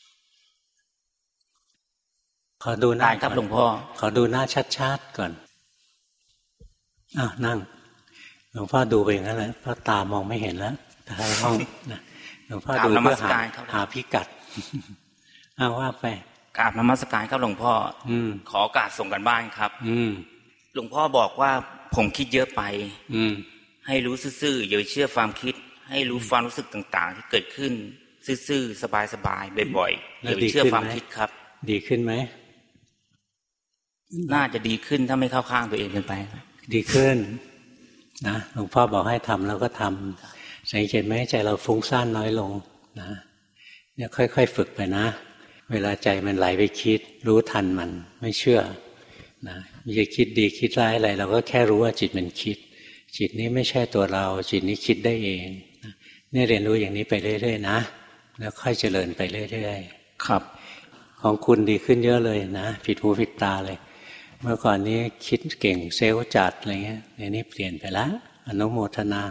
ขอดูหน้าครับหลวงพ่อขอดูหน้าชัดๆก่อนอ้าวนั่งหลวงพ่อดูไปอย่างนั้นแหละเพราะตามองไม่เห็นแล้วท้ายห้องนะหลวงพ่อดูเพื่อหาหาพิกัดอ้าวว่าไปกราบนมัสการครับหลวงพ่ออืมขอโอกาสส่งกันบ้านครับอืมหลวงพ่อบอกว่าผมคิดเยอะไปอืมให้รู้ซื่อๆอย่าเชื่อความคิดให้รู้ความรู้สึกต่างๆที่เกิดขึ้นซื่อๆสบายๆบ่อยๆอย่าเชื่อความคิดครับดีขึ้นไหมน่าจะดีขึ้นถ้าไม่เข้าข้างตัวเองเกินไปดีขึ้นนะหลวงพ่อบอกให้ทำเราก็ทำสังเกตไหมใจเราฟุ้งซ่านน้อยลงนะเนี่ยค่อยๆฝึกไปนะเวลาใจมันไหลไปคิดรู้ทันมันไม่เชื่อนะจะคิดดีคิดร้ายอะไรเราก็แค่รู้ว่าจิตมันคิดจิตนี้ไม่ใช่ตัวเราจิตนี้คิดได้เองนี่เรียนรู้อย่างนี้ไปเรื่อยๆนะแล้วค่อยเจริญไปเรื่อยๆครับของคุณดีขึ้นเยอะเลยนะผิดหูผิดตาเลยเมื่อก่อนนี้คิดเก่งเซลล์จัดอะไรเงี้ยในนี้เปลี่ยนไปแล้วอนุโมทนา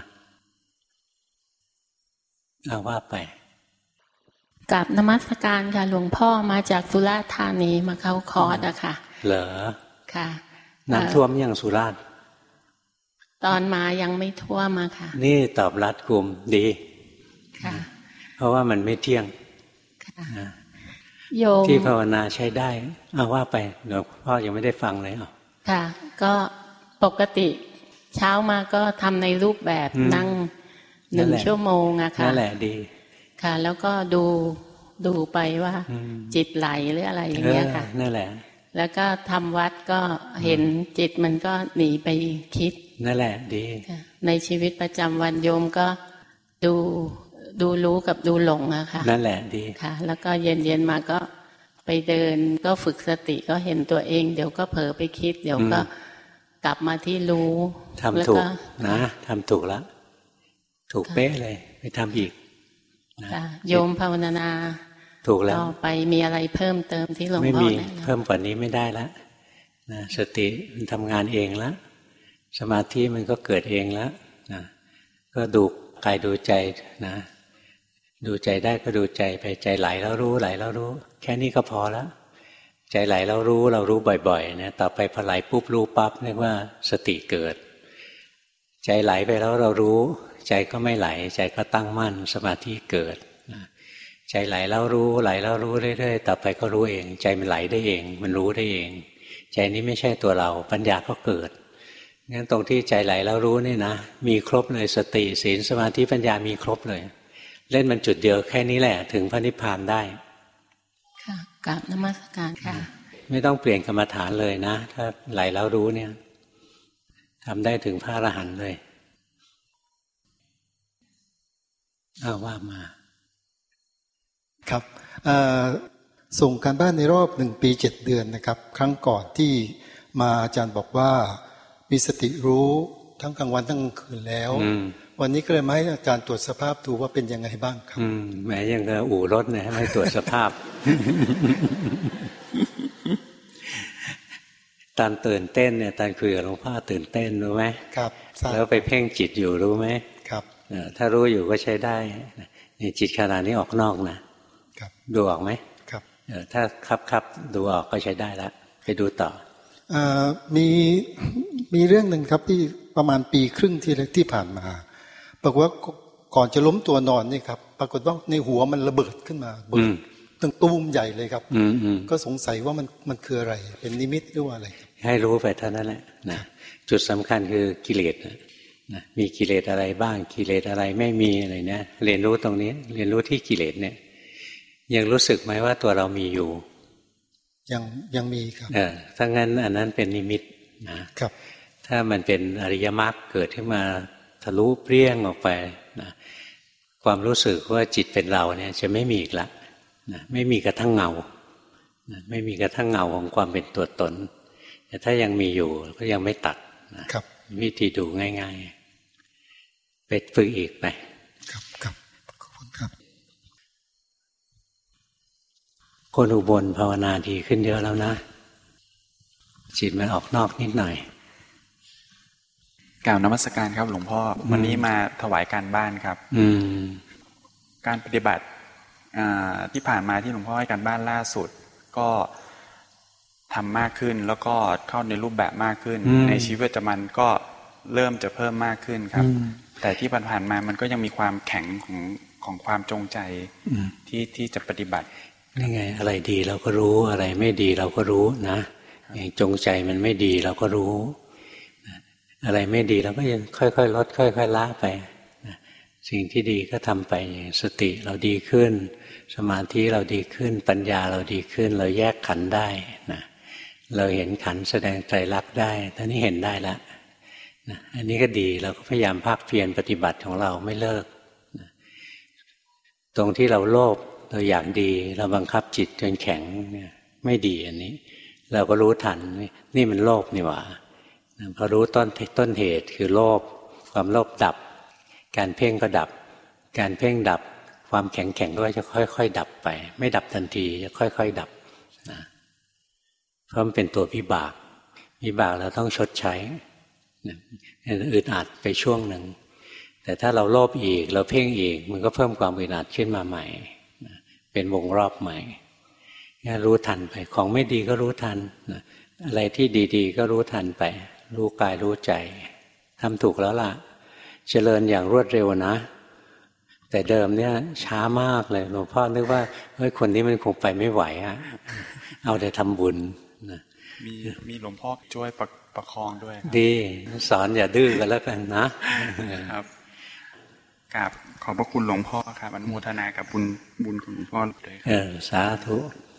เอาว่าไปกราบนมัสการค่ะหลวงพ่อมาจากสุราษฎร์ธานีมาเข้าคอร์สอะค่ะเหรอค่ะน้ำท่วมยังสุราษฎร์ตอนมายังไม่ท่วมมาค่ะนี่ตอบรัดกุมดีค่ะเพราะว่ามันไม่เที่ยงค่ะโยมที่ภาวนาใช้ได้เอาว่าไปหลวงพ่อยังไม่ได้ฟังเลยอ่ะค่ะก็ปกติเช้ามาก็ทำในรูปแบบนั่งหนึ่งชั่วโมงอะค่ะนั่นแหละดีค่ะแล้วก็ดูดูไปว่าจิตไหลหรืออะไรอย่างเงี้ยค่ะนั่นแหละแล้วก็ทำวัดก็เห็นจิตมันก็หนีไปคิดนั่นแหละดีในชีวิตประจำวันโยมก็ดูดูรู้กับดูหลงอะค่ะนั่นแหละดีค่ะแล้วก็เย็นเย็นมาก็ไปเดินก็ฝึกสติก็เห็นตัวเองเดี๋ยวก็เผลอไปคิดเดี๋ยวก็กลับมาที่รู้ทำถูกนะทำถูกแล้วถูกเป๊ะเลยไปทำอีกค่ะโยมภาวนาถูกแล้วต่อไปมีอะไรเพิ่มเติมที่หลวงพ่อแนะนำเพิ่มกว่านี้ไม่ได้แล้วนะสติมันทำงานเองแล้วสมาธิมันก็เกิดเองแล้วนะก็ดูกายดูใจนะดูใจได้ก็ดูใจไปใจไหลแล้วรู้ไหลแล้วรู้แค่นี้ก็พอแล้วใจไหลแล้วรู้เรารู้บ่อยๆนะต่อไปพอไหลปุ๊บรู้ปั๊บเรียกว่าสติเกิดใจไหลไปแล้วเรารู้ใจก็ไม่ไหลใจก็ตั้งมั่นสมาธิเกิดใจไหลแล้วรู้ไหลแล้วรู้เรื่อยๆต่อไปก็รู้เองใจมันไหลได้เองมันรู้ได้เองใจนี้ไม่ใช่ตัวเราปัญญาก็เกิดงั้นตรงที่ใจไหลแล้วรู้นี่นะมีครบเลยสติศีลสมาธิปัญญามีครบเลยเล่นมันจุดเดียวแค่นี้แหละถึงพระนิพพานได้ค่ะกราบนมัสการค่ะไม่ต้องเปลี่ยนกรรมฐานเลยนะถ้าไหลแล้วรู้เนี่ยทำได้ถึงพระอรหันต์เลยอ้าวว่ามาครับส่งการบ้านในรอบหนึ่งปีเจ็ดเดือนนะครับครั้งก่อนที่มาอาจารย์บอกว่ามีสติรู้ทั้งกลางวันทั้งกลางคืนแล้ววันนี้ก็เลยมาให้อาจารย์ตรวจสภาพดูว่าเป็นยังไงบ้างครับแหมยังกับอู่รถเนี่ยให้ตรวจสภาพ ตอนตื่นเต้นเนี่ยตอนคุยกับหลวงพ่อตื่นเต้นรู้ไหมครับแล้วไปเพ่งจิตอยู่รู้ไหมครับถ้ารู้อยู่ก็ใช้ได้นี่จิตขณะนี้ออกนอกนะครับดูออกไหมครับถ้าคับคับดูออกก็ใช้ได้แล้วไปดูต่อมีมีเรื่องหนึ่งครับที่ประมาณปีครึ่งที่ที่ผ่านมาปรากฏว่าก่อนจะล้มตัวนอนนี่ครับปรากฏว่าในหัวมันระเบิดขึ้นมาเบิดตั้งตูมใหญ่เลยครับก็สงสัยว่ามันมันคืออะไรเป็นนิมิตหรือว่าอะไรให้รู้ไปเท่านั้นแหละนะจุดสำคัญคือกิเลสนะมีกิเลสอะไรบ้างกิเลสอะไรไม่มีอะไรเนี่ยเรียนรู้ตรงนี้เรียนรู้ที่กิเลสเนี่ยยังรู้สึกไหมว่าตัวเรามีอยู่ยังยังมีครับเออถ้างั้นอันนั้นเป็นนิมิตนะครับถ้ามันเป็นอริยมรรคเกิดขึ้นมาทะลุเปรี้ยงออกไปนะความรู้สึกว่าจิตเป็นเราเนี่ยจะไม่มีอีกละนะไม่มีกระทั่งเงานะไม่มีกระทั่งเงาของความเป็นตัวตนแต่ถ้ายังมีอยู่ก็ยังไม่ตัดนะครับวิธีดูง่ายๆไปฝึกอีกไปครับครับขอบคุณครับคนอุบลภาวนาดีขึ้นเยอะแล้วนะจิตมันออกนอกนิดหน่อยกล่าวนมัสการครับหลวงพ่อวันนี้มาถวายการบ้านครับการปฏิบัติที่ผ่านมาที่หลวงพ่อให้การบ้านล่าสุดก็ทำมากขึ้นแล้วก็เข้าในรูปแบบมากขึ้นในชีวิตประจำวันก็เริ่มจะเพิ่มมากขึ้นครับแต่ที่ผ่านๆมามันก็ยังมีความแข็งของของความจงใจที่ที่จะปฏิบัตินี่ไงอะไรดีเราก็รู้อะไรไม่ดีเราก็รู้นะอย่างจงใจมันไม่ดีเราก็รู้อะไรไม่ดีเราก็ยังค่อยๆลดค่อยๆละไปสิ่งที่ดีก็ทำไปอย่างสติเราดีขึ้นสมาธิเราดีขึ้นปัญญาเราดีขึ้นเราแยกขันธ์ได้นะเราเห็นขันธ์แสดงไตรลักษณ์ได้ตอนนี้เห็นได้แล้วนะอันนี้ก็ดีเราก็พยายามภาคเพียรปฏิบัติของเราไม่เลิกนะตรงที่เราโลภเราอยากดีเราบังคับจิตจนแข็งเนี่ยไม่ดีอันนี้เราก็รู้ทันนี่มันโลภนี่หว่าพอรู้ต้นต้นเหตุคือโลภความโลภดับการเพ่งก็ดับการเพ่งดับความแข็งแข็งก็จะค่อยๆดับไปไม่ดับทันทีจะค่อยๆดับนะเพราะมันเป็นตัววิบากวิบากเราต้องชดใช้อึดอัดไปช่วงหนึ่งแต่ถ้าเราโลภอีกเราเพ่งอีกมันก็เพิ่มความอึดอัดขึ้นมาใหม่เป็นวงรอบใหม่รู้ทันไปของไม่ดีก็รู้ทันอะไรที่ดีๆก็รู้ทันไปรู้กายรู้ใจทำถูกแล้วล่ะเจริญอย่างรวดเร็วนะแต่เดิมเนี่ยช้ามากเลยหลวงพ่อนึกว่าเฮ้ยคนนี้มันคงไปไม่ไหวอะเอาแต่ทำบุญนะมีมีหลวงพ่อช่วยประประคองด้วยดีสอนอย่าดื้อกันแล้วกันนะครับกราบขอบพระคุณหลวงพ่อครับอนุโมทนากับบุญบุญของหลวงพ่อเลยเออสาธุ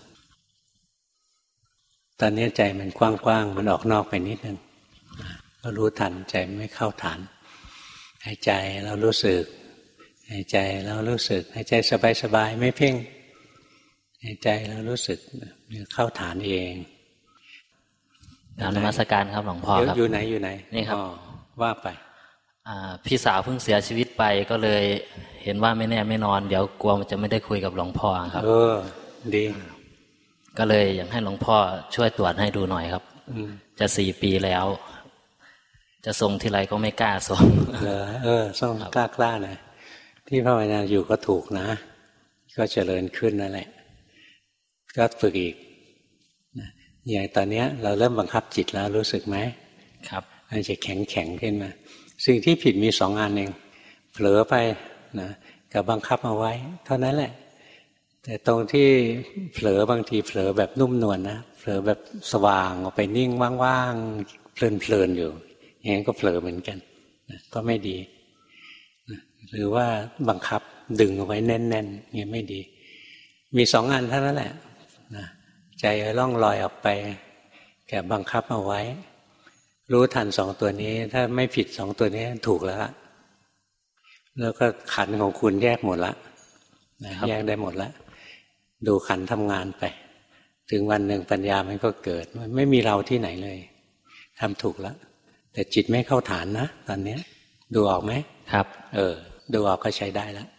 ตอนนี้ใจมันกว้างๆมันออกนอกไปนิดนึงก็รู้ทันใจไม่เข้าฐานหายใจเรารู้สึกหายใจเรารู้สึกหายใจสบายๆไม่เพ่งหายใจเรารู้สึกเข้าฐานเองกราบนมัสการครับหลวงพ่อครับอยู่ไหนอยู่ไหนนี่ครับว่าไปพี่สาวเพิ่งเสียชีวิตไปก็เลยเห็นว่าไม่แน่ไม่นอนเดี๋ยวกลัวมันจะไม่ได้คุยกับหลวงพ่อครับเออดีก็เลยอยากให้หลวงพ่อช่วยตรวจให้ดูหน่อยครับจะสี่ปีแล้วจะส่งทีไรก็ไม่กล้าส่งเหรอเออส่งกล้ากล้าหน่อยที่ภาวนาอยู่ก็ถูกนะก็เจริญขึ้นนั่นแหละก็ฝึกอีกอย่างตอนนี้เราเริ่มบังคับจิตแล้วรู้สึกไหมครับมันจะแข็งแข็งขึ้นมาสิ่งที่ผิดมีสองอันเองเผลอไปนะกับบังคับเอาไว้เท่านั้นแหละแต่ตรงที่เผลอบางทีเผลอแบบนุ่มนวลนะเผลอแบบสว่างออกไปนิ่งว่างๆเพลินๆอยู่อย่างนั้นก็เผลอเหมือนกันนะก็ไม่ดีนะหรือว่าบังคับดึงเอาไว้แน่นๆอย่างนี้ไม่ดีมีสองอันเท่านั้นแหละนะใจล่องลอยออกไปแก่บังคับเอาไว้รู้ทันสองตัวนี้ถ้าไม่ผิดสองตัวนี้ถูกแล้วล่ะแล้วก็ขันของคุณแยกหมดละนะแยกได้หมดละดูขันทำงานไปถึงวันหนึ่งปัญญามันก็เกิดมันไม่มีเราที่ไหนเลยทำถูกแล้วแต่จิตไม่เข้าฐานนะตอนนี้ดูออกไหมครับเออดูออกก็ใช้ได้แล้ว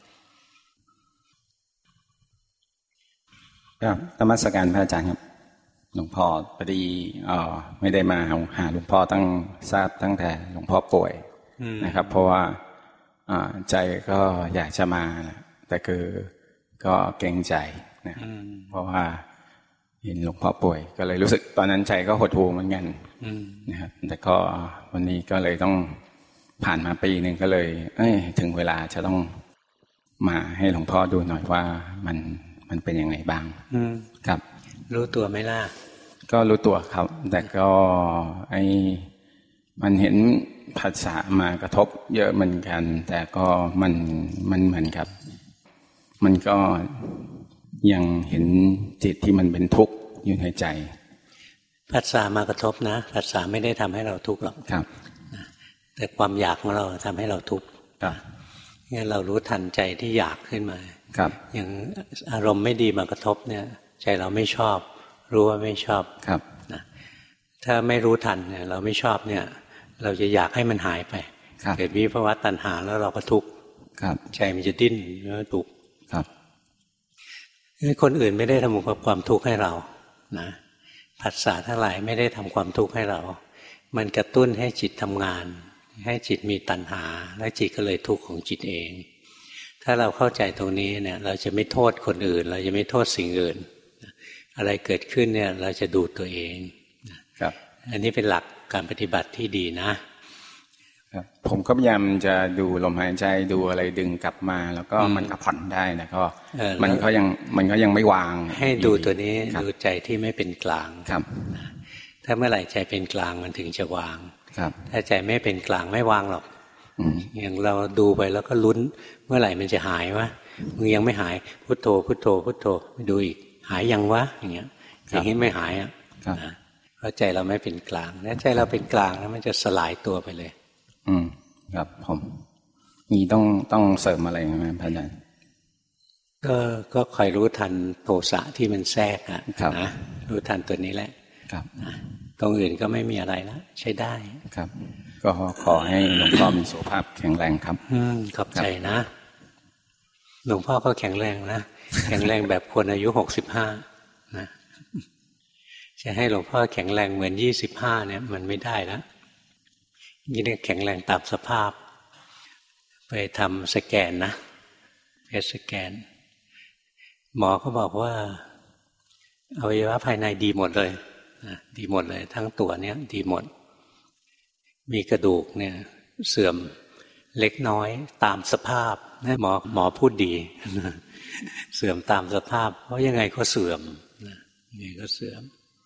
ครับนมัสการพระอาจารย์ครับหลวงพ่อพอดีเอ่อไม่ได้มาหาหลวงพ่อตั้งทราบตั้งแต่หลวงพ่อป่วยนะครับเพราะว่าใจก็อยากจะมาแต่คือก็เกรงใจนะเพราะว่าเห็นหลวงพ่อป่วยก็เลยรู้สึกตอนนั้นใจก็หดหู่เหมือนกันนะครับแต่ก็วันนี้ก็เลยต้องผ่านมาปีหนึ่งก็เลยเอ้ยถึงเวลาจะต้องมาให้หลวงพ่อดูหน่อยว่ามันมันเป็นยังไงบ้างครับรู้ตัวไหมล่ะก็รู้ตัวครับแต่ก็ไอ้มันเห็นภาษามากระทบเยอะเหมือนกันแต่ก็มันมันเหมือนกับมันก็ยังเห็นจิตที่มันเป็นทุกข์อยู่ในใจภาษามากระทบนะภาษาไม่ได้ทำให้เราทุกข์หรอกครับแต่ความอยากของเราทำให้เราทุกข์งั้นเรารู้ทันใจที่อยากขึ้นมาครับอย่างอารมณ์ไม่ดีมากระทบเนี่ยใจเราไม่ชอบรู้ว่าไม่ชอบครับนะถ้าไม่รู้ทันเนี่ยเราไม่ชอบเนี่ยเราจะอยากให้มันหายไปเกิดวิภวะตัณหาแล้วเราก็ทุกข์ใจมันจะดิ้นแล้วทุกข์ครับคนอื่นไม่ได้ทำความทุกข์ให้เรานะผัสสะทั้งหลายไม่ได้ทำความทุกข์ให้เรามันกระตุ้นให้จิตทำงานให้จิตมีตัณหาแล้วจิตก็เลยทุกข์ของจิตเองถ้าเราเข้าใจตรงนี้เนี่ยเราจะไม่โทษคนอื่นเราจะไม่โทษสิ่งอื่นอะไรเกิดขึ้นเนี่ยเราจะดูตัวเองครับอันนี้เป็นหลักการปฏิบัติที่ดีนะครับผมก็พยายามจะดูลมหายใจดูอะไรดึงกลับมาแล้วก็มันก็ผ่อนได้นะก็มันก็ยังมันก็ยังไม่วางให้ดูตัวนี้ดูใจที่ไม่เป็นกลางครับถ้าเมื่อไหร่ใจเป็นกลางมันถึงจะวางครับถ้าใจไม่เป็นกลางไม่วางหรอกอย่างเราดูไปแล้วก็ลุ้นเมื่อไหร่มันจะหายวะมึงยังไม่หายพุทโธพุทโธพุทโธไปดูอีกหายยังวะอย่างเงี้ยอย่างนี้ไม่หายอ่ะเพราะใจเราไม่เป็นกลางถ้าใจเราเป็นกลางแล้วมันจะสลายตัวไปเลยอืมครับผมนี่ต้องต้องเสริมอะไรไหมพระอาจารย์ก็ก็คอยรู้ทันโทสะที่มันแทรกอ่ะนะรู้ทันตัวนี้แหละครับตรงอื่นก็ไม่มีอะไรแล้วใช้ได้ครับก็ขอให้หลวงพ่อมีสุขภาพแข็งแรงครับอืมขอบใจนะหลวงพ่อก็แข็งแรงนะแข็งแรงแบบคนอายุหกสิบห้านะจะให้หลวงพ่อแข็งแรงเหมือนยี่สิบห้าเนี่ยมันไม่ได้แล้วนี่เรียกแข็งแรงตามสภาพไปทำสแกนนะเพชสแกนหมอเขาบอกว่าอวัยวะภายในดีหมดเลยนะดีหมดเลยทั้งตัวเนี้ยดีหมดมีกระดูกเนี่ยเสื่อมเล็กน้อยตามสภาพนะหมอหมอพูดดีเสื่อมตามสภาพเพราะยังไงก็เสื่อมยังไงก็เสื่อม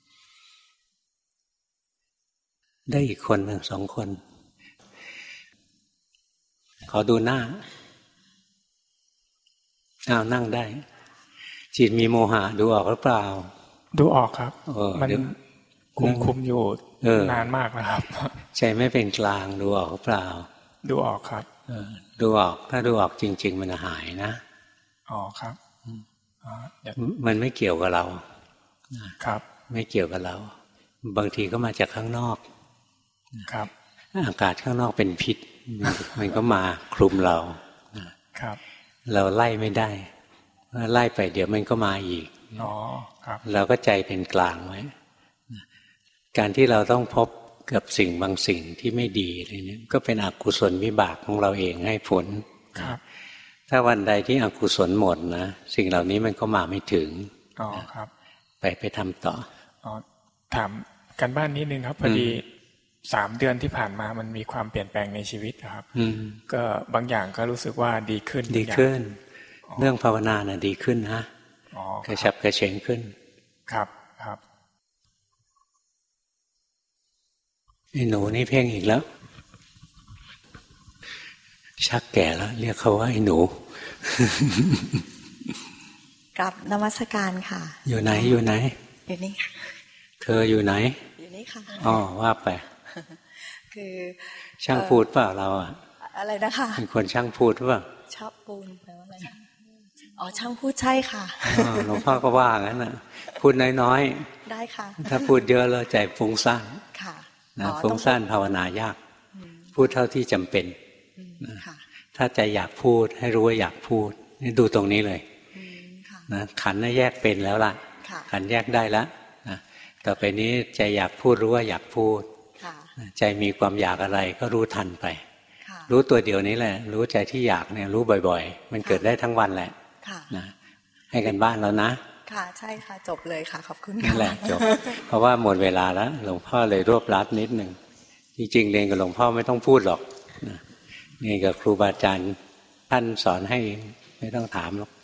ได้อีกคนหนึ่งสองคนขอดูหน้าอ้าวนั่งได้จิตมีโมหะดูออกหรือเปล่าดูออกครับมันคุมคุมอยู่นานมากนะครับใจไม่เป็นกลางดูออกหรือเปล่าดูออกครับดูออกถ้าดูออกจริงๆมันหายนะอ๋อครับมันไม่เกี่ยวกับเราครับไม่เกี่ยวกับเราบางทีก็มาจากข้างนอกครับอากาศข้างนอกเป็นพิษมันก็มาคลุมเราครับเราไล่ไม่ได้ไล่ไปเดี๋ยวมันก็มาอีกอ๋อครับเราก็ใจเป็นกลางไว้การที่เราต้องพบกับสิ่งบางสิ่งที่ไม่ดีอะไรนี้ก็เป็นอกุศลวิบากของเราเองให้ผลครับถ้าวันใดที่อกุศลหมดนะสิ่งเหล่านี้มันก็มาไม่ถึงอ๋อครับไปไปทำต่ออ๋อถามกันบ้านนิดนึงครับพอดีสามเดือนที่ผ่านมามันมีความเปลี่ยนแปลงในชีวิตครับก็บางอย่างก็รู้สึกว่าดีขึ้นดีขึ้นเรื่องภาวนาน่ะดีขึ้นนะกระฉับกระเฉงขึ้นครับครับไอ้หนูนี่เพ่งอีกแล้วชักแก่แล้วเรียกเขาว่าไอ้หนูกับนมัสการค่ะอยู่ไหนอยู่ไหนอยู่นี่ค่ะเธออยู่ไหนอยู่นี่ค่ะอ๋อว่าไปคือช่างพูดเปล่าเราอ่ะอะไรนะคะเป็นคนช่างพูดหรือเปล่าชอบปูนแปลว่าอะไรอ๋อช่างพูดใช่ค่ะหลวงพ่อก็ว่างั้นน่ะพูดน้อยๆได้ค่ะถ้าพูดเยอะแล้วใจฟุ้งซ่านค่ะนะฟุ้งซ่านภาวนายากพูดเท่าที่จำเป็นถ้าใจอยากพูดให้รู้ว่าอยากพูดนี่ดูตรงนี้เลยนะขันน่ะแยกเป็นแล้วล่ะขันแยกได้แล้วนะต่อไปนี้ใจอยากพูดรู้ว่าอยากพูดใจมีความอยากอะไรก็รู้ทันไปรู้ตัวเดียวนี้แหละรู้ใจที่อยากเนี่ยรู้บ่อยๆมันเกิดได้ทั้งวันแหละนะให้กันบ้านแล้วนะค่ะใช่ค่ะจบเลยค่ะขอบคุณค่ะนั่นแหละจบเพราะว่าหมดเวลาแล้วหลวงพ่อเลยรวบรัดนิดหนึ่งจริงๆเรียนกับหลวงพ่อไม่ต้องพูดหรอกนี่กับครูบาอาจารย์ท่านสอนให้ไม่ต้องถามหรอก